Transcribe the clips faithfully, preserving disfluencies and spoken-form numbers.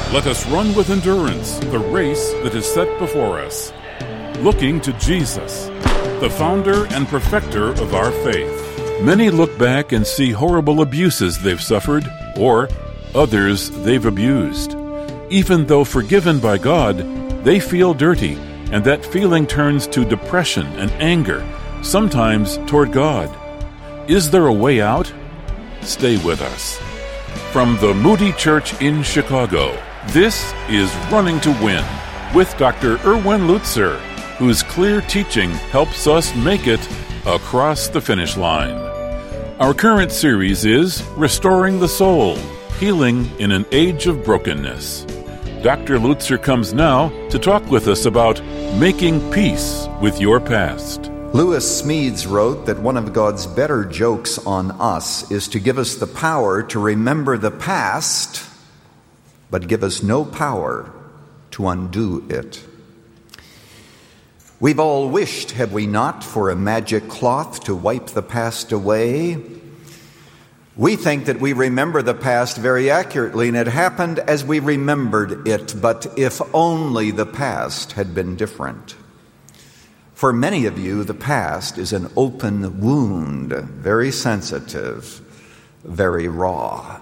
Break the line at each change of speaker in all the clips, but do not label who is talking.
Let us run with endurance the race that is set before us, looking to Jesus, the founder and perfecter of our faith. Many look back and see horrible abuses they've suffered, or others they've abused. Even though forgiven by God, they feel dirty, and that feeling turns to depression and anger, sometimes toward God. Is there a way out? Stay with us. From the Moody Church in Chicago, this is Running to Win with Doctor Erwin Lutzer, whose clear teaching helps us make it across the finish line. Our current series is Restoring the Soul, Healing in an Age of Brokenness. Doctor Lutzer comes now to talk with us about making peace with your past.
Lewis Smedes wrote that one of God's better jokes on us is to give us the power to remember the past, but give us no power to undo it. We've all wished, have we not, for a magic cloth to wipe the past away? We think that we remember the past very accurately, and it happened as we remembered it, but if only the past had been different. For many of you, the past is an open wound, very sensitive, very raw.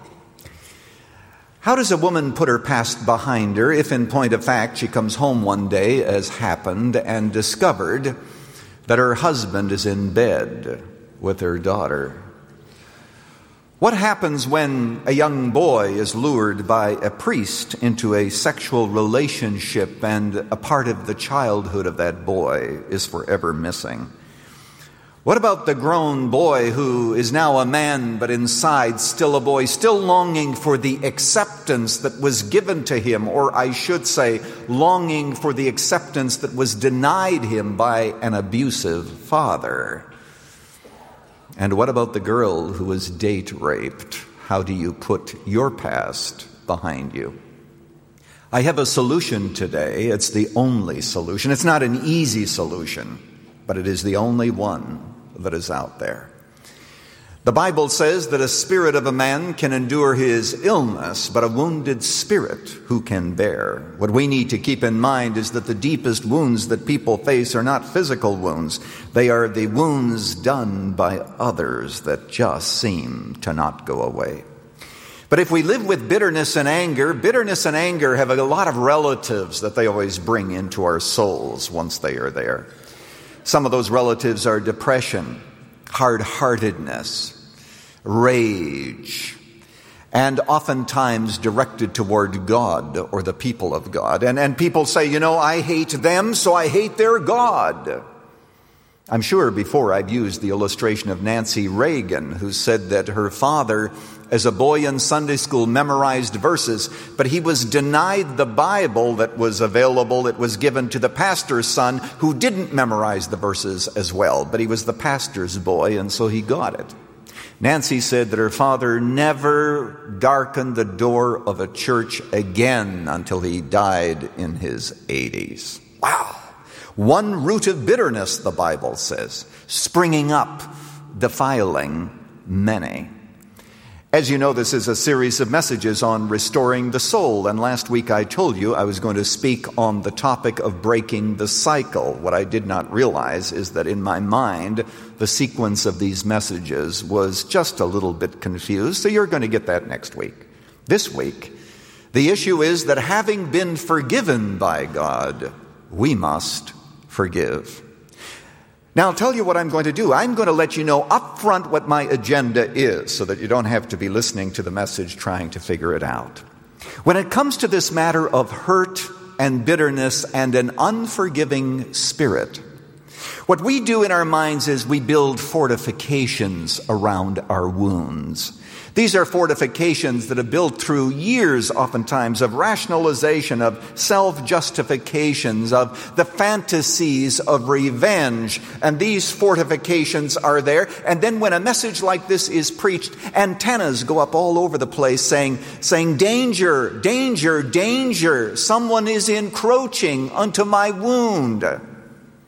How does a woman put her past behind her if, in point of fact, she comes home one day, as happened, and discovered that her husband is in bed with her daughter? What happens when a young boy is lured by a priest into a sexual relationship and a part of the childhood of that boy is forever missing? What about the grown boy who is now a man but inside still a boy, still longing for the acceptance that was given to him, or I should say, longing for the acceptance that was denied him by an abusive father? And what about the girl who was date raped? How do you put your past behind you? I have a solution today. It's the only solution. It's not an easy solution, but it is the only one that is out there. The Bible says that a spirit of a man can endure his illness, but a wounded spirit who can bear? What we need to keep in mind is that the deepest wounds that people face are not physical wounds. They are the wounds done by others that just seem to not go away. But if we live with bitterness and anger, bitterness and anger have a lot of relatives that they always bring into our souls once they are there. Some of those relatives are depression, hard-heartedness, rage, and oftentimes directed toward God or the people of God. And, and people say, you know, I hate them, so I hate their God. I'm sure before I've used the illustration of Nancy Reagan, who said that her father, as a boy in Sunday school, memorized verses, but he was denied the Bible that was available. It was given to the pastor's son, who didn't memorize the verses as well, but he was the pastor's boy, and so he got it. Nancy said that her father never darkened the door of a church again until he died in his eighties. Wow. One root of bitterness, the Bible says, springing up, defiling many. As you know, this is a series of messages on restoring the soul, and last week I told you I was going to speak on the topic of breaking the cycle. What I did not realize is that in my mind, the sequence of these messages was just a little bit confused, so you're going to get that next week. This week, the issue is that having been forgiven by God, we must forgive. Now, I'll tell you what I'm going to do. I'm going to let you know up front what my agenda is so that you don't have to be listening to the message trying to figure it out. When it comes to this matter of hurt and bitterness and an unforgiving spirit, what we do in our minds is we build fortifications around our wounds. These are fortifications that are built through years, oftentimes, of rationalization, of self-justifications, of the fantasies of revenge. And these fortifications are there. And then when a message like this is preached, antennas go up all over the place saying, saying, danger, danger, danger. Someone is encroaching onto my wound.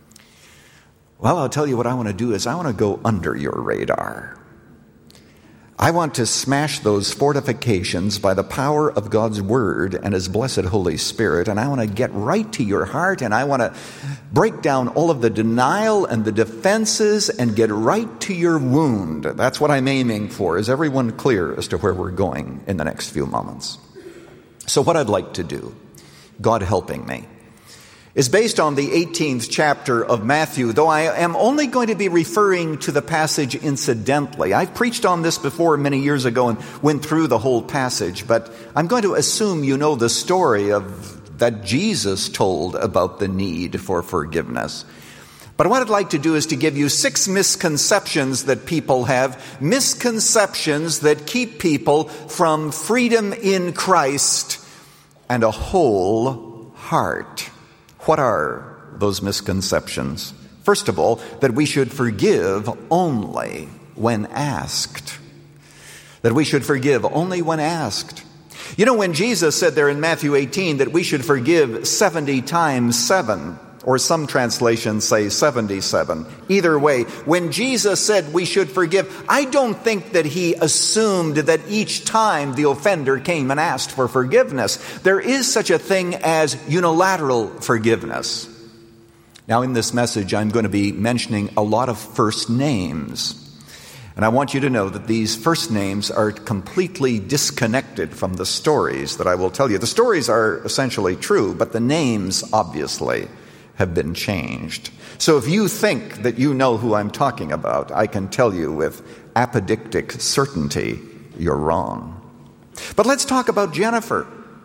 Well, I'll tell you what I want to do is I want to go under your radar. I want to smash those fortifications by the power of God's Word and His blessed Holy Spirit, and I want to get right to your heart, and I want to break down all of the denial and the defenses and get right to your wound. That's what I'm aiming for. Is everyone clear as to where we're going in the next few moments? So what I'd like to do, God helping me, is based on the eighteenth chapter of Matthew, though I am only going to be referring to the passage incidentally. I've preached on this before many years ago and went through the whole passage, but I'm going to assume you know the story of that Jesus told about the need for forgiveness. But what I'd like to do is to give you six misconceptions that people have, misconceptions that keep people from freedom in Christ and a whole heart. What are those misconceptions? First of all, that we should forgive only when asked. That we should forgive only when asked. You know, when Jesus said there in Matthew eighteen that we should forgive seventy times seven, or some translations say seventy-seven. Either way, when Jesus said we should forgive, I don't think that he assumed that each time the offender came and asked for forgiveness. There is such a thing as unilateral forgiveness. Now, in this message, I'm going to be mentioning a lot of first names. And I want you to know that these first names are completely disconnected from the stories that I will tell you. The stories are essentially true, but the names, obviously, have been changed. So if you think that you know who I'm talking about, I can tell you with apodictic certainty, you're wrong. But let's talk about Jennifer.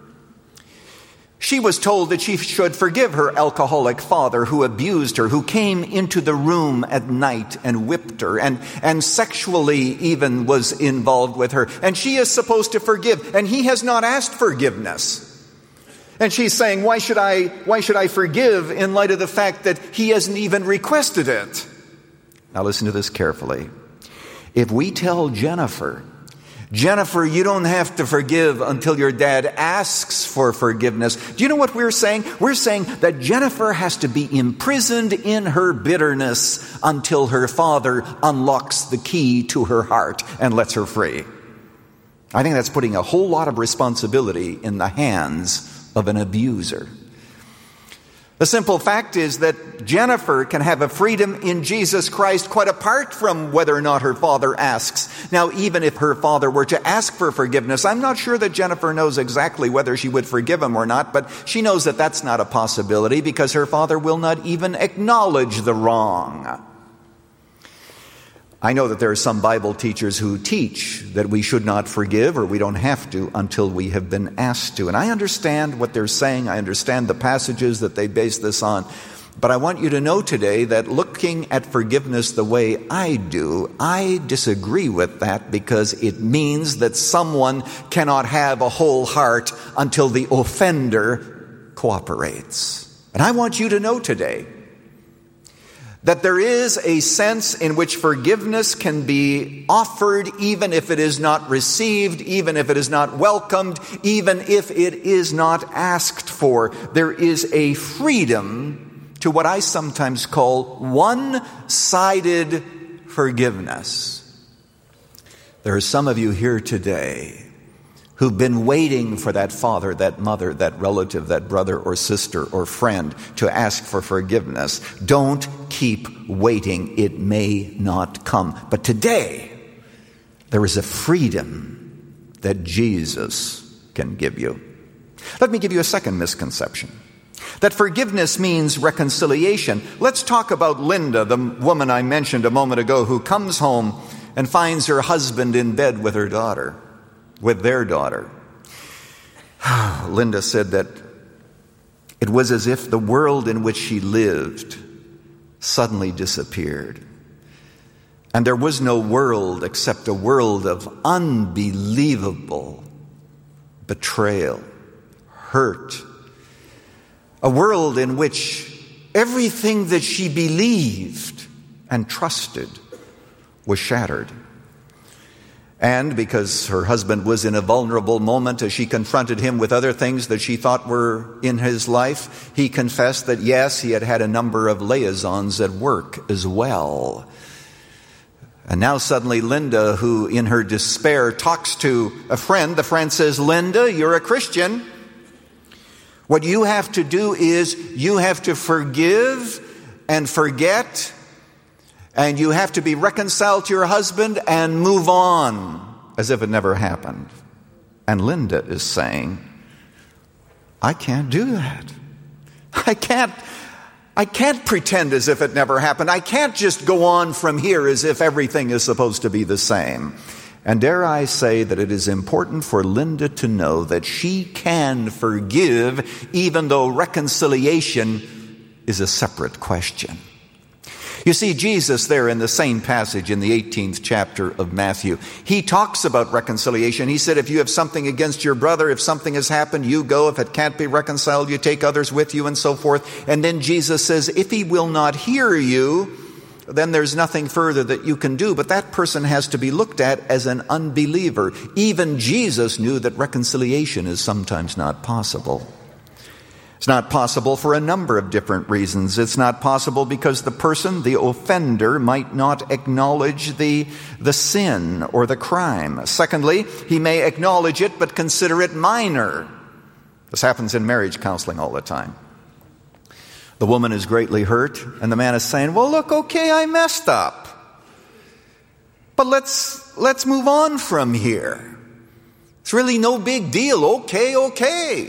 She was told that she should forgive her alcoholic father who abused her, who came into the room at night and whipped her, and, and sexually even was involved with her. And she is supposed to forgive, and he has not asked forgiveness. And she's saying, why should I, why should I forgive in light of the fact that he hasn't even requested it? Now listen to this carefully. If we tell Jennifer, Jennifer, you don't have to forgive until your dad asks for forgiveness. Do you know what we're saying? We're saying that Jennifer has to be imprisoned in her bitterness until her father unlocks the key to her heart and lets her free. I think that's putting a whole lot of responsibility in the hands of an abuser. The simple fact is that Jennifer can have a freedom in Jesus Christ quite apart from whether or not her father asks. Now, even if her father were to ask for forgiveness, I'm not sure that Jennifer knows exactly whether she would forgive him or not, but she knows that that's not a possibility because her father will not even acknowledge the wrong. I know that there are some Bible teachers who teach that we should not forgive or we don't have to until we have been asked to. And I understand what they're saying. I understand the passages that they base this on. But I want you to know today that looking at forgiveness the way I do, I disagree with that because it means that someone cannot have a whole heart until the offender cooperates. And I want you to know today that there is a sense in which forgiveness can be offered even if it is not received, even if it is not welcomed, even if it is not asked for. There is a freedom to what I sometimes call one-sided forgiveness. There are some of you here today who've been waiting for that father, that mother, that relative, that brother or sister or friend to ask for forgiveness. Don't keep waiting. It may not come. But today, there is a freedom that Jesus can give you. Let me give you a second misconception. That forgiveness means reconciliation. Let's talk about Linda, the woman I mentioned a moment ago, who comes home and finds her husband in bed with her daughter. with their daughter. Linda said that it was as if the world in which she lived suddenly disappeared. And there was no world except a world of unbelievable betrayal, hurt. A world in which everything that she believed and trusted was shattered. And because her husband was in a vulnerable moment as she confronted him with other things that she thought were in his life, he confessed that yes, he had had a number of liaisons at work as well. And now suddenly Linda, who in her despair talks to a friend, the friend says, Linda, you're a Christian. What you have to do is you have to forgive and forget, and you have to be reconciled to your husband and move on as if it never happened. And Linda is saying, I can't do that. I can't I can't pretend as if it never happened. I can't just go on from here as if everything is supposed to be the same. And dare I say that it is important for Linda to know that she can forgive even though reconciliation is a separate question. You see, Jesus there in the same passage in the eighteenth chapter of Matthew, he talks about reconciliation. He said, if you have something against your brother, if something has happened, you go. If it can't be reconciled, you take others with you and so forth. And then Jesus says, if he will not hear you, then there's nothing further that you can do. But that person has to be looked at as an unbeliever. Even Jesus knew that reconciliation is sometimes not possible. It's not possible for a number of different reasons. It's not possible because the person, the offender, might not acknowledge the, the sin or the crime. Secondly, he may acknowledge it but consider it minor. This happens in marriage counseling all the time. The woman is greatly hurt, and the man is saying, well, look, okay, I messed up. But let's, let's move on from here. It's really no big deal. Okay, okay.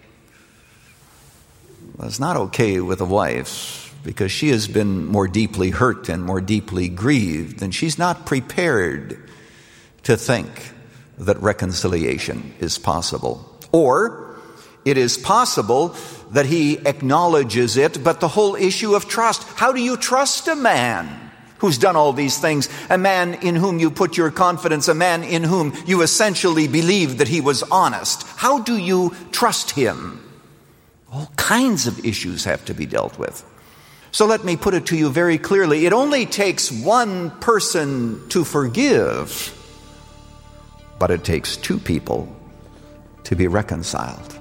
Well, it's not okay with a wife because she has been more deeply hurt and more deeply grieved, and she's not prepared to think that reconciliation is possible. Or it is possible that he acknowledges it, but the whole issue of trust. How do you trust a man who's done all these things? A man in whom you put your confidence, a man in whom you essentially believe that he was honest. How do you trust him? All kinds of issues have to be dealt with. So let me put it to you very clearly. It only takes one person to forgive, but it takes two people to be reconciled.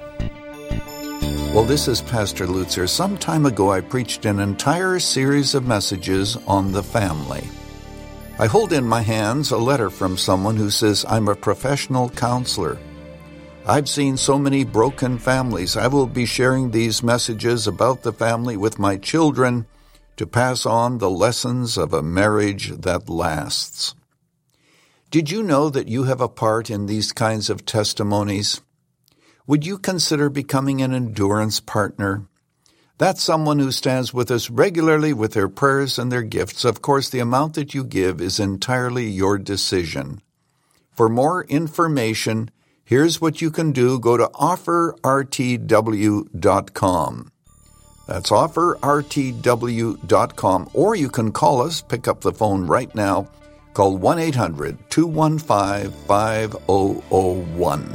Well, this is Pastor Lutzer. Some time ago, I preached an entire series of messages on the family. I hold in my hands a letter from someone who says, I'm a professional counselor. I've seen so many broken families. I will be sharing these messages about the family with my children to pass on the lessons of a marriage that lasts. Did you know that you have a part in these kinds of testimonies? Would you consider becoming an endurance partner? That's someone who stands with us regularly with their prayers and their gifts. Of course, the amount that you give is entirely your decision. For more information, here's what you can do. Go to offer r t w dot com. That's offer r t w dot com. Or you can call us, pick up the phone right now. Call one eight hundred two one five five zero zero one.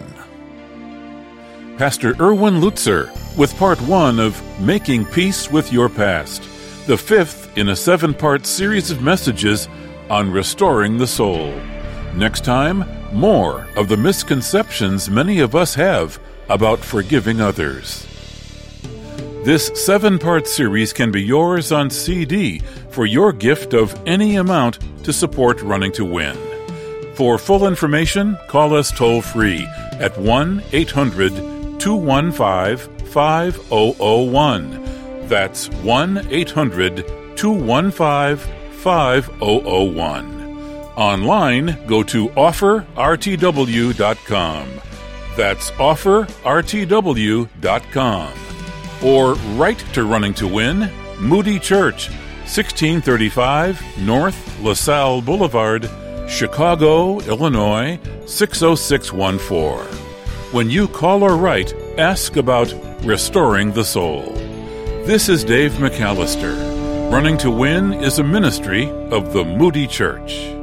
Pastor Erwin Lutzer with part one of Making Peace with Your Past, the fifth in a seven-part series of messages on restoring the soul. Next time, more of the misconceptions many of us have about forgiving others. This seven-part series can be yours on C D for your gift of any amount to support Running to Win. For full information, call us toll-free at one eight hundred two one five five zero zero one. That's one eight hundred two one five five zero zero one. Online, go to offer r t w dot com. That's offer r t w dot com. Or write to Running to Win, Moody Church, sixteen thirty-five North LaSalle Boulevard, Chicago, Illinois, six oh six one four. When you call or write, ask about restoring the soul. This is Dave McAllister. Running to Win is a ministry of the Moody Church.